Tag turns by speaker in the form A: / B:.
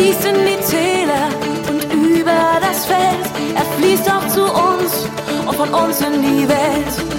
A: fließt in die Täler und über das Feld. Er fließt auch zu uns und von uns in die Welt.